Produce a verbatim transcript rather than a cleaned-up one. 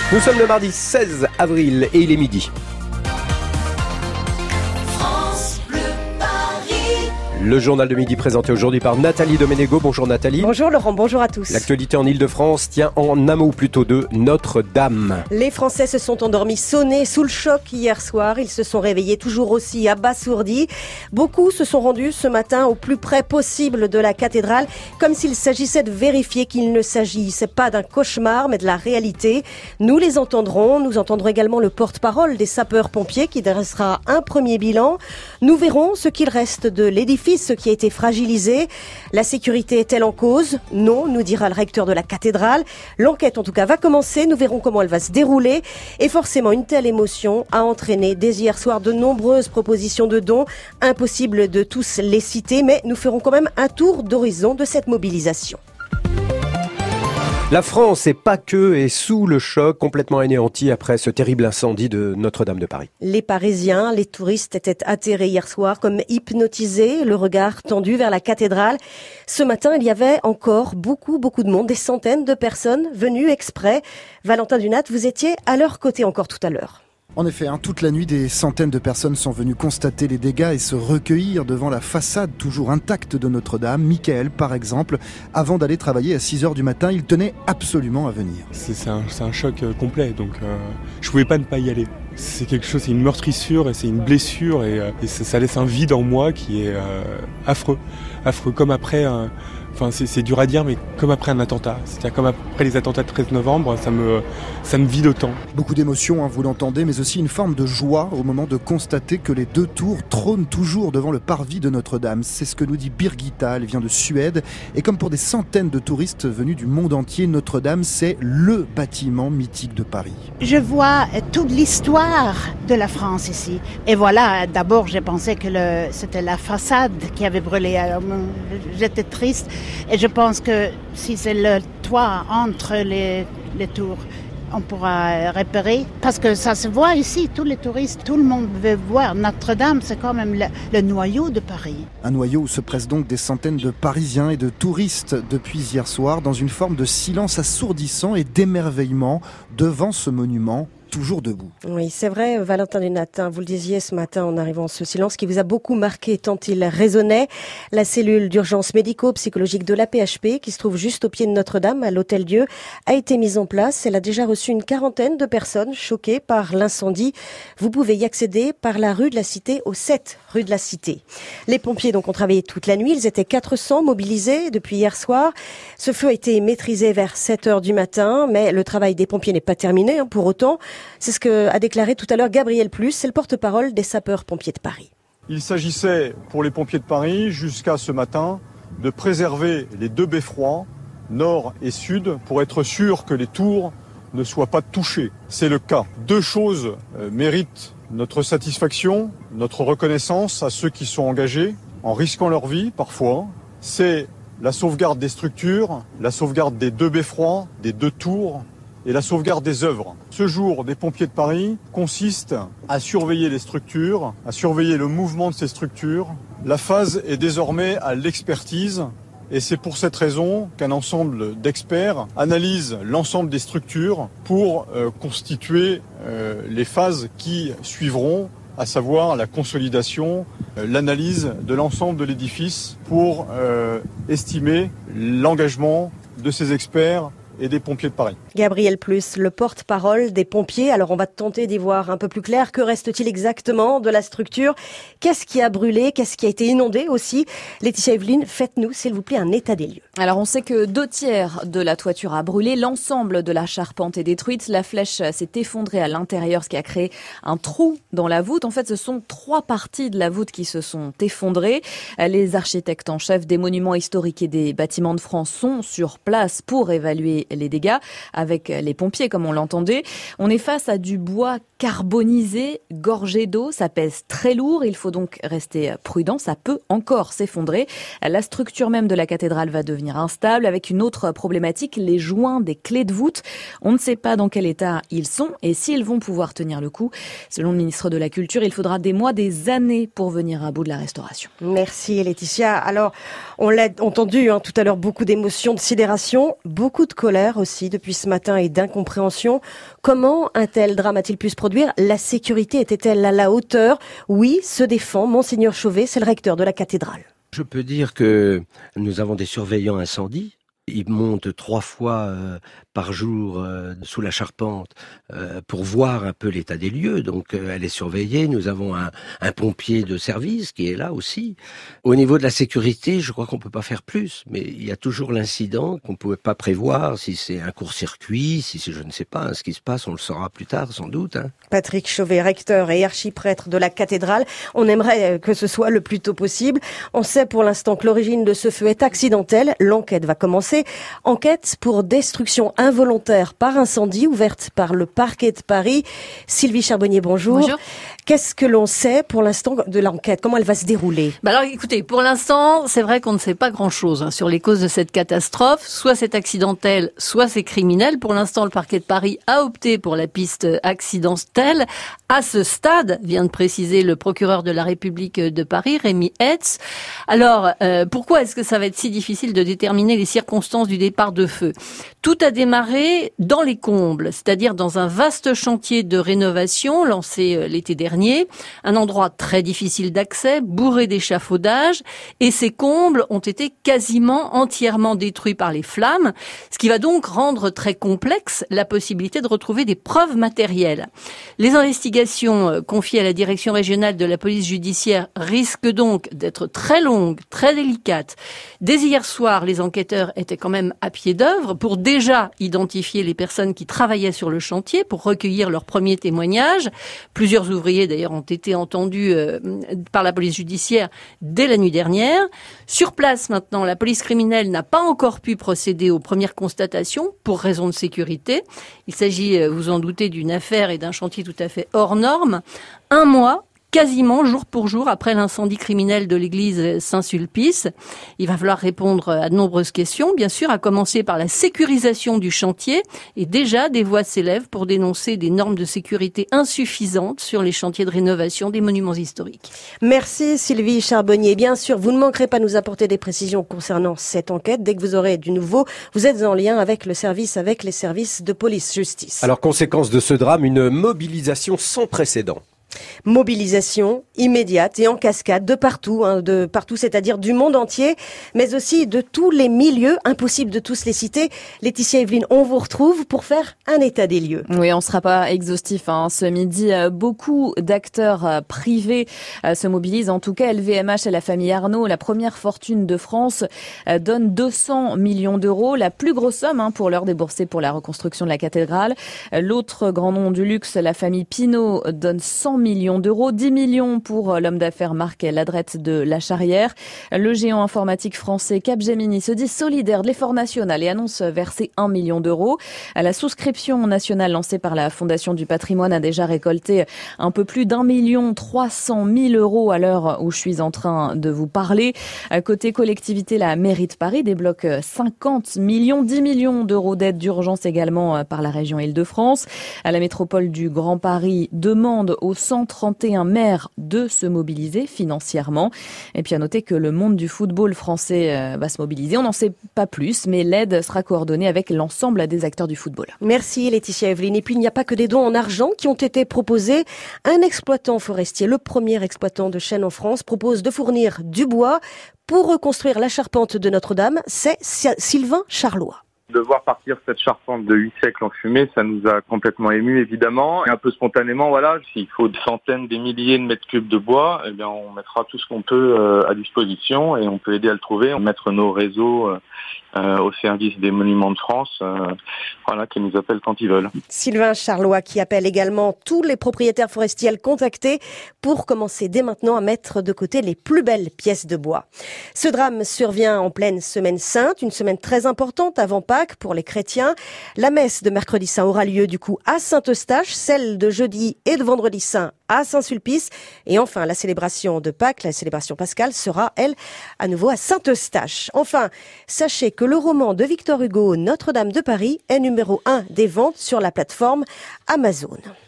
Nous sommes le mardi seize avril et il est midi. Le journal de midi présenté aujourd'hui par Nathalie Doménégo. Bonjour Nathalie. Bonjour Laurent, bonjour à tous. L'actualité en Ile-de-France tient en un mot plutôt de Notre-Dame. Les Français se sont endormis sonnés sous le choc hier soir. Ils se sont réveillés toujours aussi abasourdis. Beaucoup se sont rendus ce matin au plus près possible de la cathédrale, comme s'il s'agissait de vérifier qu'il ne s'agissait pas d'un cauchemar, mais de la réalité. Nous les entendrons. Nous entendrons également le porte-parole des sapeurs-pompiers qui dressera un premier bilan. Nous verrons ce qu'il reste de l'édifice, ce qui a été fragilisé. La sécurité est-elle en cause ? Non, nous dira le recteur de la cathédrale. L'enquête, en tout cas, va commencer. Nous verrons comment elle va se dérouler. Et forcément, une telle émotion a entraîné dès hier soir de nombreuses propositions de dons. Impossible de tous les citer, mais nous ferons quand même un tour d'horizon de cette mobilisation. La France, et pas que, est sous le choc, complètement anéantie après ce terrible incendie de Notre-Dame de Paris. Les Parisiens, les touristes étaient atterrés hier soir comme hypnotisés, le regard tendu vers la cathédrale. Ce matin, il y avait encore beaucoup, beaucoup de monde, des centaines de personnes venues exprès. Valentin Dunat, vous étiez à leur côté encore tout à l'heure. En effet, hein, toute la nuit, des centaines de personnes sont venues constater les dégâts et se recueillir devant la façade toujours intacte de Notre-Dame. Michael, par exemple, avant d'aller travailler à six heures du matin, il tenait absolument à venir. C'est, c'est, un, c'est un choc euh, complet, donc euh, je pouvais pas ne pas y aller. C'est quelque chose, c'est une meurtrissure et c'est une blessure et, euh, et ça, ça laisse un vide en moi qui est euh, affreux, affreux comme après un... Enfin, c'est, c'est dur à dire, mais comme après un attentat. C'est-à-dire comme après les attentats de treize novembre, ça me, ça me vide autant. Beaucoup d'émotions, hein, vous l'entendez, mais aussi une forme de joie au moment de constater que les deux tours trônent toujours devant le parvis de Notre-Dame. C'est ce que nous dit Birgitta, elle vient de Suède. Et comme pour des centaines de touristes venus du monde entier, Notre-Dame, c'est le bâtiment mythique de Paris. Je vois toute l'histoire de la France ici. Et voilà, d'abord, j'ai pensé que le, c'était la façade qui avait brûlé. Alors, j'étais triste. Et je pense que si c'est le toit entre les, les tours, on pourra repérer. Parce que ça se voit ici, tous les touristes, tout le monde veut voir. Notre-Dame, c'est quand même le, le noyau de Paris. Un noyau où se pressent donc des centaines de Parisiens et de touristes depuis hier soir, dans une forme de silence assourdissant et d'émerveillement devant ce monument toujours debout. Oui, c'est vrai, Valentin Dunat, vous le disiez ce matin en arrivant, ce silence qui vous a beaucoup marqué tant il résonnait. La cellule d'urgence médico-psychologique de l'A P H P, qui se trouve juste au pied de Notre-Dame, à l'Hôtel-Dieu, a été mise en place. Elle a déjà reçu une quarantaine de personnes choquées par l'incendie. Vous pouvez y accéder par la rue de la Cité, au sept rue de la Cité. Les pompiers donc ont travaillé toute la nuit. Ils étaient quatre cents mobilisés depuis hier soir. Ce feu a été maîtrisé vers sept heures du matin, mais le travail des pompiers n'est pas terminé, hein, pour autant. C'est ce qu'a déclaré tout à l'heure Gabriel Plus, c'est le porte-parole des sapeurs-pompiers de Paris. Il s'agissait pour les pompiers de Paris, jusqu'à ce matin, de préserver les deux beffrois, nord et sud, pour être sûr que les tours ne soient pas touchées. C'est le cas. Deux choses euh, méritent notre satisfaction, notre reconnaissance à ceux qui sont engagés, en risquant leur vie parfois. C'est la sauvegarde des structures, la sauvegarde des deux beffrois, des deux tours, et la sauvegarde des œuvres. Ce jour des pompiers de Paris consiste à surveiller les structures, à surveiller le mouvement de ces structures. La phase est désormais à l'expertise et c'est pour cette raison qu'un ensemble d'experts analyse l'ensemble des structures pour euh, constituer euh, les phases qui suivront, à savoir la consolidation, euh, l'analyse de l'ensemble de l'édifice pour euh, estimer l'engagement de ces experts et des pompiers de Paris. Gabriel Plus, le porte-parole des pompiers. Alors on va tenter d'y voir un peu plus clair. Que reste-t-il exactement de la structure ? Qu'est-ce qui a brûlé ? Qu'est-ce qui a été inondé aussi ? Laetitia Evelyne, faites-nous s'il vous plaît un état des lieux. Alors on sait que deux tiers de la toiture a brûlé, l'ensemble de la charpente est détruite, la flèche s'est effondrée à l'intérieur, ce qui a créé un trou dans la voûte. En fait, ce sont trois parties de la voûte qui se sont effondrées. Les architectes en chef des monuments historiques et des bâtiments de France sont sur place pour évaluer les dégâts avec les pompiers, comme on l'entendait. On est face à du bois carbonisé, gorgé d'eau, ça pèse très lourd, il faut donc rester prudent, ça peut encore s'effondrer. La structure même de la cathédrale va devenir instable, avec une autre problématique, les joints des clés de voûte. On ne sait pas dans quel état ils sont et s'ils vont pouvoir tenir le coup. Selon le ministre de la Culture, il faudra des mois, des années pour venir à bout de la restauration. Merci Laetitia. Alors, on l'a entendu hein, tout à l'heure, beaucoup d'émotions, de sidération, beaucoup de colère. colère aussi depuis ce matin et d'incompréhension. Comment un tel drame a-t-il pu se produire? La sécurité était-elle à la hauteur? Oui, se défend Monseigneur Chauvet, c'est le recteur de la cathédrale. Je peux dire que nous avons des surveillants incendies. Ils montent trois fois euh, par jour euh, sous la charpente euh, pour voir un peu l'état des lieux. Donc euh, elle est surveillée. Nous avons un, un pompier de service qui est là aussi. Au niveau de la sécurité, je crois qu'on peut pas faire plus. Mais il y a toujours l'incident qu'on pouvait pas prévoir. Si c'est un court-circuit, si c'est je ne sais pas hein, ce qui se passe, on le saura plus tard sans doute. Hein. Patrick Chauvet, recteur et archiprêtre de la cathédrale. On aimerait que ce soit le plus tôt possible. On sait pour l'instant que l'origine de ce feu est accidentelle. L'enquête va commencer. Enquête pour destruction involontaire par incendie ouverte par le parquet de Paris. Sylvie Charbonnier, bonjour. Bonjour. Qu'est-ce que l'on sait pour l'instant de l'enquête? Comment elle va se dérouler? Bah alors écoutez, pour l'instant, c'est vrai qu'on ne sait pas grand-chose hein, sur les causes de cette catastrophe. Soit c'est accidentel, soit c'est criminel. Pour l'instant, le parquet de Paris a opté pour la piste accidentelle. À ce stade, vient de préciser le procureur de la République de Paris, Rémi Hetz. Alors, euh, pourquoi est-ce que ça va être si difficile de déterminer les circonstances du départ de feu? Tout a démarré dans les combles, c'est-à-dire dans un vaste chantier de rénovation lancé l'été dernier, un endroit très difficile d'accès, bourré d'échafaudages, et ces combles ont été quasiment entièrement détruits par les flammes, ce qui va donc rendre très complexe la possibilité de retrouver des preuves matérielles. Les investigations confiées à la direction régionale de la police judiciaire risquent donc d'être très longues, très délicates. Dès hier soir, les enquêteurs étaient quand même à pied d'œuvre pour déjà identifier les personnes qui travaillaient sur le chantier, pour recueillir leurs premiers témoignages. Plusieurs ouvriers d'ailleurs ont été entendus euh, par la police judiciaire dès la nuit dernière. Sur place maintenant, la police criminelle n'a pas encore pu procéder aux premières constatations pour raison de sécurité. Il s'agit, euh, vous en doutez, d'une affaire et d'un chantier tout à fait hors norme. Un mois quasiment jour pour jour après l'incendie criminel de l'église Saint-Sulpice. Il va falloir répondre à de nombreuses questions, bien sûr, à commencer par la sécurisation du chantier. Et déjà, des voix s'élèvent pour dénoncer des normes de sécurité insuffisantes sur les chantiers de rénovation des monuments historiques. Merci Sylvie Charbonnier. Bien sûr, vous ne manquerez pas de nous apporter des précisions concernant cette enquête. Dès que vous aurez du nouveau, vous êtes en lien avec le service, avec les services de police-justice. Alors, conséquence de ce drame, une mobilisation sans précédent. Mobilisation immédiate et en cascade de partout, hein, de partout, c'est-à-dire du monde entier, mais aussi de tous les milieux, impossible de tous les citer. Laetitia Evelyne, on vous retrouve pour faire un état des lieux. Oui, on ne sera pas exhaustif hein. Ce midi. Beaucoup d'acteurs privés se mobilisent. En tout cas, L V M H et la famille Arnault, la première fortune de France, donne deux cents millions d'euros, la plus grosse somme hein, pour l'heure déboursée pour la reconstruction de la cathédrale. L'autre grand nom du luxe, la famille Pinault, donne cent millions d'euros, dix millions pour l'homme d'affaires Marc Ladrette de La Charrière. Le géant informatique français Capgemini se dit solidaire de l'effort national et annonce verser un million d'euros. La souscription nationale lancée par la Fondation du patrimoine a déjà récolté un peu plus d'un million trois cent mille euros à l'heure où je suis en train de vous parler. Côté collectivité, la mairie de Paris débloque cinquante millions, dix millions d'euros d'aide d'urgence également par la région Île-de-France. La métropole du Grand Paris demande aux cent trente et un maires de se mobiliser financièrement. Et puis à noter que le monde du football français va se mobiliser. On n'en sait pas plus, mais l'aide sera coordonnée avec l'ensemble des acteurs du football. Merci Laetitia Evelyne. Et puis il n'y a pas que des dons en argent qui ont été proposés. Un exploitant forestier, le premier exploitant de chêne en France, propose de fournir du bois pour reconstruire la charpente de Notre-Dame. C'est Sylvain Charlois. De voir partir cette charpente de huit siècles en fumée, ça nous a complètement émus évidemment. Et un peu spontanément, voilà, s'il faut des centaines, des milliers de mètres cubes de bois, eh bien on mettra tout ce qu'on peut euh, à disposition et on peut aider à le trouver, on mettre nos réseaux euh, euh, au service des monuments de France, euh, voilà, qui nous appellent quand ils veulent. Sylvain Charlois qui appelle également tous les propriétaires forestiers à le contacter pour commencer dès maintenant à mettre de côté les plus belles pièces de bois. Ce drame survient en pleine semaine sainte, une semaine très importante avant Pâques pour les chrétiens. La messe de mercredi saint aura lieu du coup à Saint-Eustache, celle de jeudi et de vendredi saint à Saint-Sulpice. Et enfin, la célébration de Pâques, la célébration pascale, sera, elle, à nouveau à Saint-Eustache. Enfin, sachez que le roman de Victor Hugo, Notre-Dame de Paris, est numéro un des ventes sur la plateforme Amazon.